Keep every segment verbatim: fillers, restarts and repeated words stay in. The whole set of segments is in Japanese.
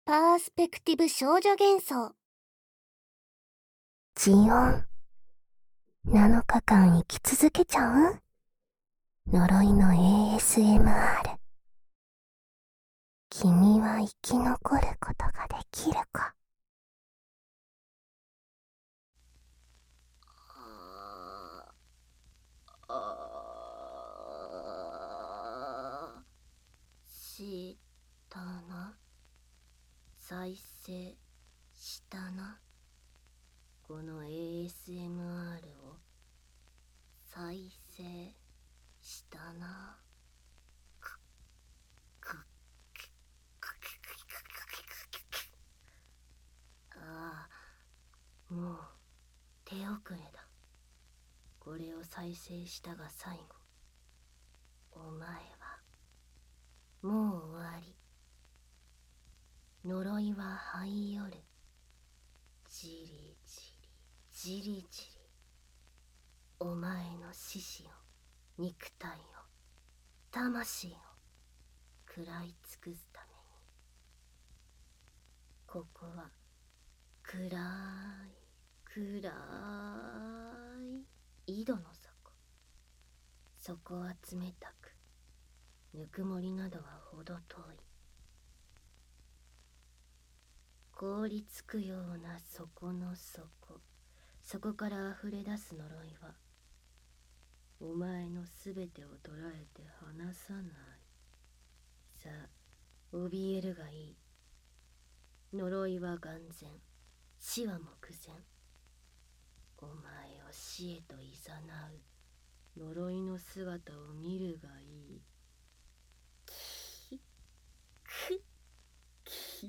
パースペクティブ少女幻想。 ジオン、なのかかん生き続けちゃう？呪いの エーエスエムアール。君は生き残ることができるか？ したな。再生したな。この エーエスエムアール を再生したな。くくああ、もう手遅れだ。これを再生したが最後。お前はもう終わり。呪いは這い寄る。じりじりじりじり。お前の獅子を、肉体を、魂を食らい尽くすために。ここは暗い暗い井戸の底。そこは冷たく、ぬくもりなどはほど遠い。凍りつくような底の底。そこから溢れ出す呪いはお前のすべてを捉えて離さない。さあ、怯えるがいい。呪いは眼前、死は目前。お前を死へといざなう呪いの姿を見るがいい。キクキ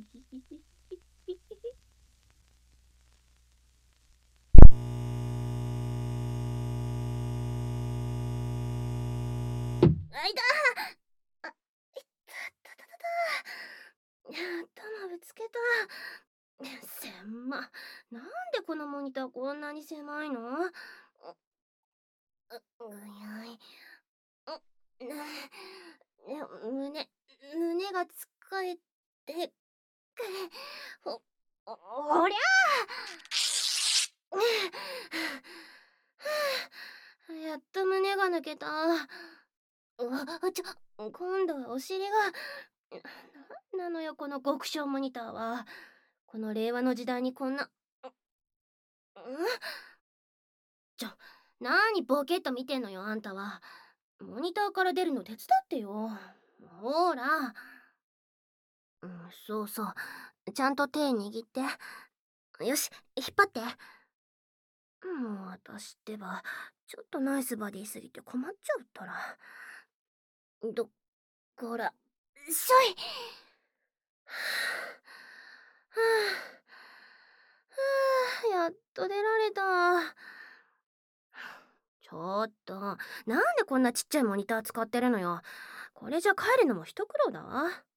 あいだあ、いったたたたた。頭ぶつけた。狭。なんでこのモニターこんなに狭いの？う、うやい。う、胸、胸がつかえて、ほ、おりゃあ。やっと胸が抜けた。うわ、ちょ、今度はお尻が。なんなのよこの極小モニターは。この令和の時代にこんな。んちょ、なにボケっと見てんのよあんたは。モニターから出るの手伝ってよ。ほら。うん、そうそう。ちゃんと手握って。よし、引っ張って。もう私ってば、ちょっとナイスバディすぎて困っちゃうったら。ど、こら、しょい。はぁ、はぁ、やっと出られた。ちょっと、なんでこんなちっちゃいモニター使ってるのよ。これじゃ帰るのも一苦労だわ。は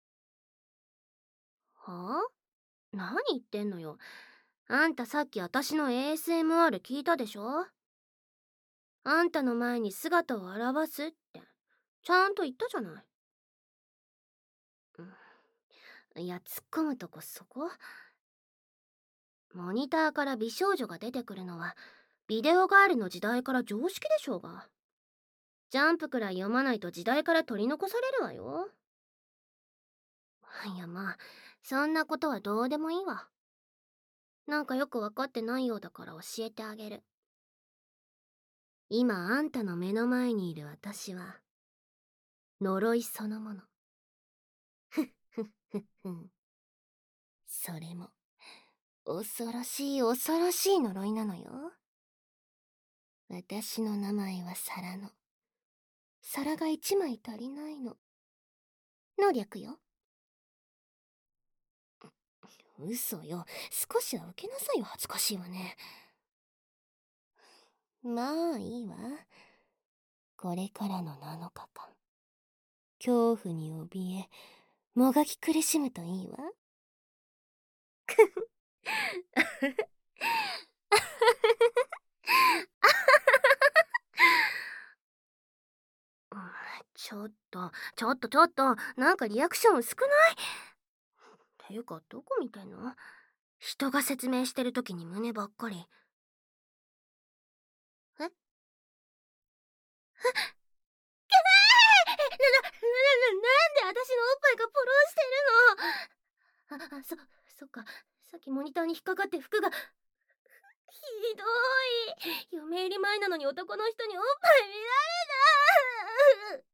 あ？何言ってんのよ。あんたさっき私の エーエスエムアール 聞いたでしょ？あんたの前に姿を現すって、ちゃんと言ったじゃない。うん、いや、突っ込むとこそこ？モニターから美少女が出てくるのは、ビデオガールの時代から常識でしょうが。ジャンプくらい読まないと時代から取り残されるわよ。いやまあ、そんなことはどうでもいいわ。なんかよくわかってないようだから教えてあげる。今あんたの目の前にいる私は、呪いそのもの。ふっふっふっふん。それも、恐ろしい恐ろしい呪いなのよ。私の名前は皿の。皿が一枚足りないの。の略よ。嘘よ。少しは受けなさいよ。恥ずかしいわね。まあいいわ。これからのなのかかん、恐怖に怯え、もがき苦しむといいわ。ちょっと、ちょっとちょっと、なんかリアクション薄くない？ ていうか、どこ見てんの？人が説明してる時に胸ばっかり。え？え？な、な、な、な、なんで私のおっぱいがポロンしてるの？あ、あ、そ、そっか。さっきモニターに引っかかって服が。ひどい。嫁入り前なのに男の人におっぱい見られない。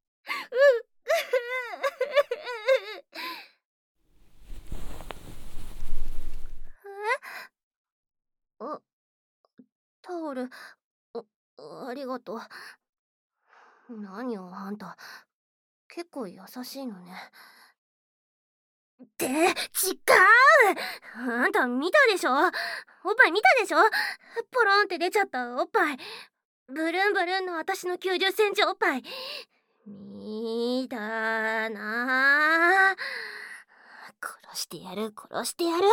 え？あ、タオル、あ、ありがとう。何よ、あんた。結構優しいのね。って、違う！あんた見たでしょ？おっぱい見たでしょ？ポロンって出ちゃったおっぱい。ブルンブルンの私のきゅうじゅっセンチおっぱい。見たなぁ。殺してやる、殺してやる。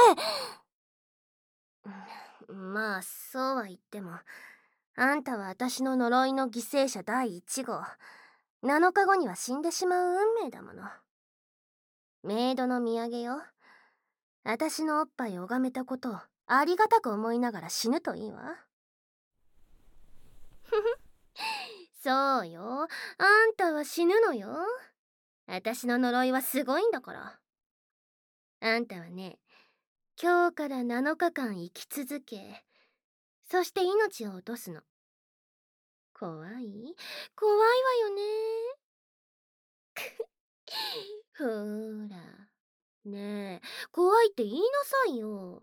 まあ、そうは言っても、あんたは私の呪いの犠牲者だいいち号。なのかごには死んでしまう運命だもの。メイドの土産よ。私のおっぱいを拝めたことをありがたく思いながら死ぬといいわ。ふふ。そうよ。あんたは死ぬのよ。私の呪いはすごいんだから。あんたはね、今日からなのかかん生き続け、そして命を落とすの。怖い？怖いわよね。ほーら。ねえ、怖いって言いなさいよ。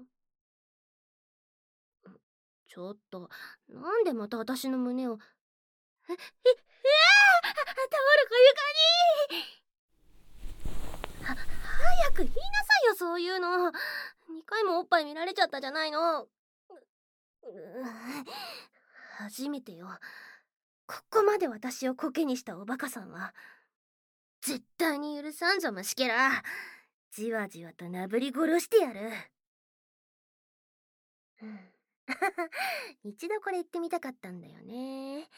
ちょっと、なんでまた私の胸を。え、え、えー、タオルが床に。は、早く言いなさいよ、そういうの。にかいもおっぱい見られちゃったじゃないの。う、う、初めてよ。ここまで私をコケにしたおバカさんは絶対に許さんぞ、虫けら。じわじわとなぶり殺してやる。うん、一度これ言ってみたかったんだよね。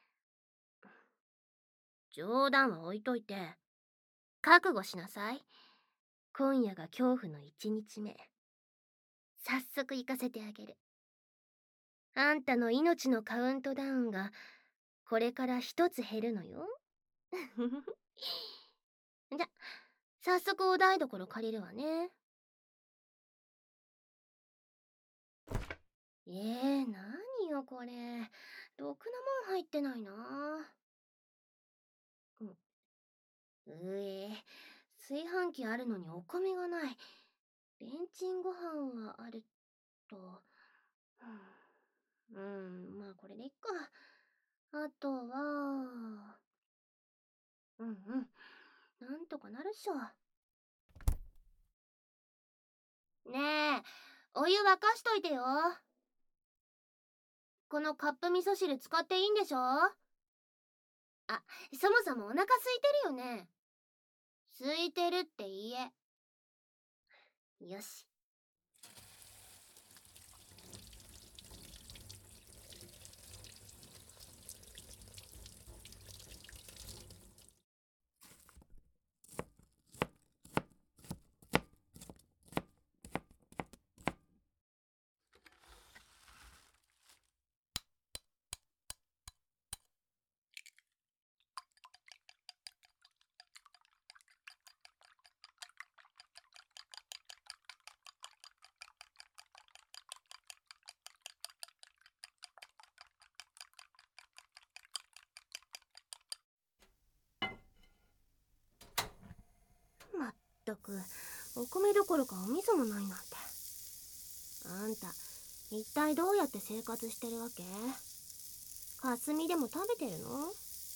冗談は置いといて、覚悟しなさい。今夜が恐怖の一日目。早速行かせてあげる。あんたの命のカウントダウンがこれから一つ減るのよ。じゃ、早速お台所借りるわね。えー、何よこれ。ろくなもん入ってないな。うん。うえ、炊飯器あるのにお米がない。レンチンご飯はあると。うん、うん、まあこれでいっか。あとは、うんうん。なんとかなるっしょ。ねえ、お湯沸かしといてよ。このカップ味噌汁使っていいんでしょ？あ、そもそもお腹空いてるよね。空いてるって言え。よし。まったく、お米どころかお味噌もないなんて。あんた、一体どうやって生活してるわけ？かすみでも食べてるの？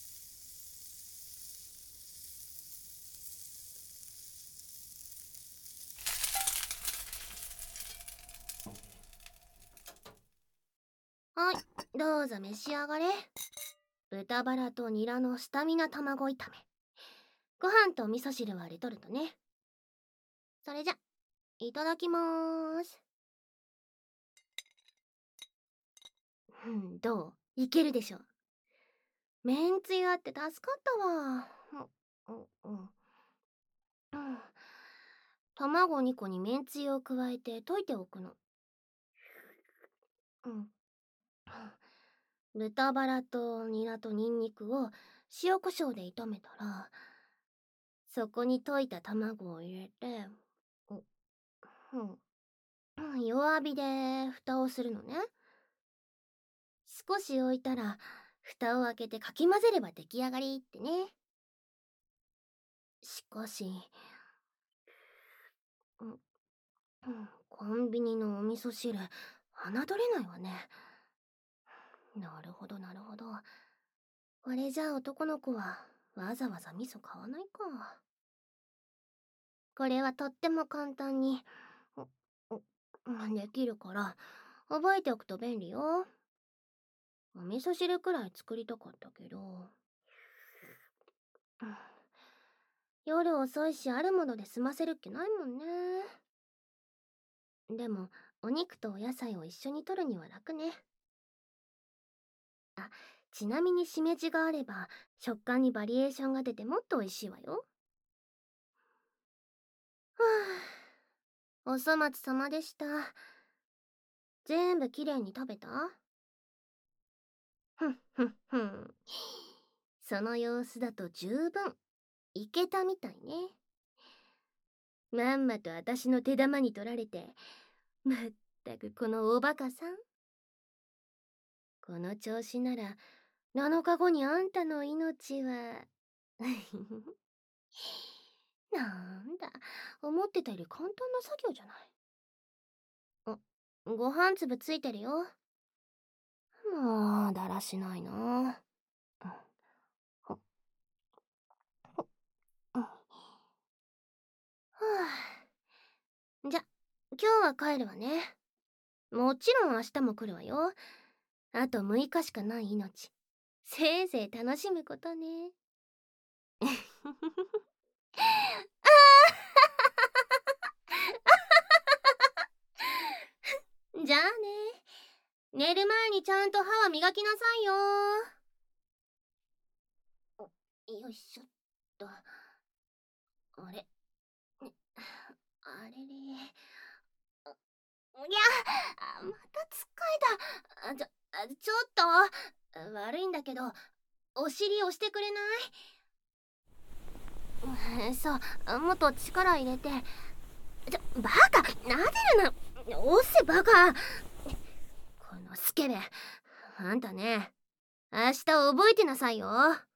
はい、どうぞ召し上がれ。豚バラとニラのスタミナ卵炒め。ご飯と味噌汁はレトルトね。それじゃ、いただきまーす。うん、どう？いけるでしょ。めんつゆあって助かったわ。うん、うん、うん。 卵にこにめんつゆを加えて溶いておくの。うん。豚バラとニラとニンニクを塩コショウで炒めたら、そこに溶いた卵を入れて、うん、弱火で蓋をするのね。少し置いたら蓋を開けてかき混ぜれば出来上がりってね。しかし、うん、コンビニのお味噌汁侮れないわね。なるほどなるほど。これじゃあ男の子はわざわざ味噌買わないか。これはとっても簡単にできるから覚えておくと便利よ。お味噌汁くらい作りたかったけど、夜遅いしあるもので済ませるっけないもんね。でもお肉とお野菜を一緒に取るには楽ね。あ、ちなみにしめじがあれば食感にバリエーションが出てもっと美味しいわよ。はあ、お粗末様でした。全部きれいに食べた？ふんふんふん。その様子だと十分いけたみたいね。まんまと私の手玉に取られて、まったくこのおバカさん。この調子ならなのかごにあんたの命はなんだ、思ってたより簡単な作業じゃない。あ、ご飯粒ついてるよ。もうだらしないな。じゃ、今日は帰るわね。もちろん明日も来るわよ。あとむいかしかない命。せいぜい楽しむことね。じゃあね。寝る前にちゃんと歯は磨きなさいよ。よいしょっと。あれ、あれれ。いや、またつっかえた。ちょ、ちょっと悪いんだけど、お尻押してくれない？そう、もっと力入れて。ちょ、バカ、なでるな。押せバカ。このスケベ、あんたね、明日覚えてなさいよ。